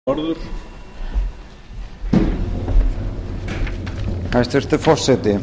Hæstvirtur forseti.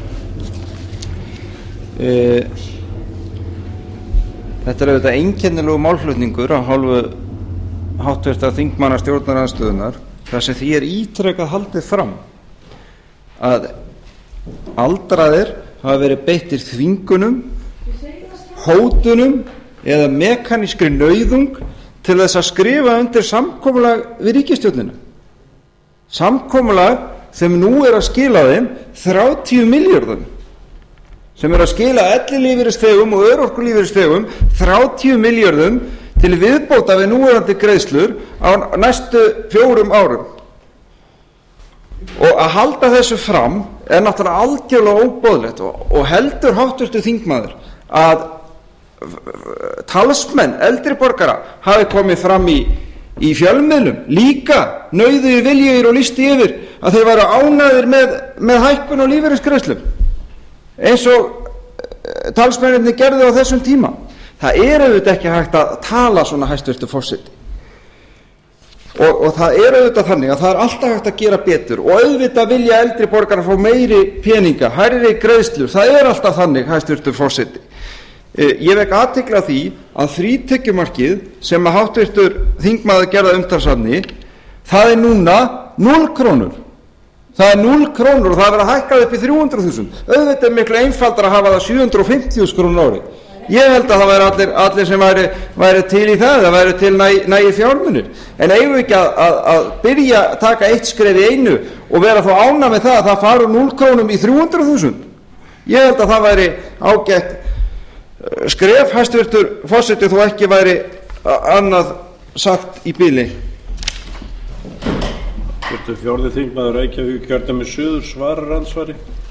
Þetta auðvitað einkennilegur málflutningur af hálfu háttvirtra þingmanna stjórnarandstöðunnar þar sem því ítrekað haldið fram að aldraðir hafa verið beittir þvingunum, hótunum eða mekanískri nauðung til þess að skrifa undir samkomulag við ríkisstjórnina. Samkomulag sem nú að skila þeim 30 milljörðum, sem að skila ellilífeyrisþegum og örorkulífeyrisþegum 30 milljörðum til viðbóta við núverandi greiðslur á næstu 4 árum. Og að halda þessu fram náttúrulega algjörlega óboðlegt og heldur háttvirtur þingmaður að talsmenn eldri borgara hafi komið fram í fjölmiðlum líka nauðugir viljugir og lýsti yfir að þeir væru ánægðir með hækkun og lífeyrisgreiðslum eins og talsmennirnir gerðu á þessum tíma. Það auðvitað ekki hægt að tala svona, hæstvirtur forseti, og það auðvitað þannig að það alltaf hægt að gera betur og auðvitað vilja eldri borgarar fá meiri peninga, hærri greiðslur. Það alltaf þannig, hæstvirtur forseti. Ég vek athygli á því að frítekjumarkið sem að háttvirtur þingmaður gerði að umtalsefni, það núna 0 krónur. Það 0 krónur og það verið að hækka upp í 300.000. Auðvitað miklu einfaldara að hafa það 750.000 krónur ári. Ég held að það væri allir sem væri til í það væri til nægir fjármunir. En eigum við ekki að byrja að taka eitt skref í einu og vera þá ánægð með það að það fari 0 krónum í 300.000? Ég held að það væri ágætt skref, hæstvirtur forseti, þó ekki væri annað sagt í bili. Fjórði þingmaður Reykjavíkurkjördæmis suður svarar andsvari.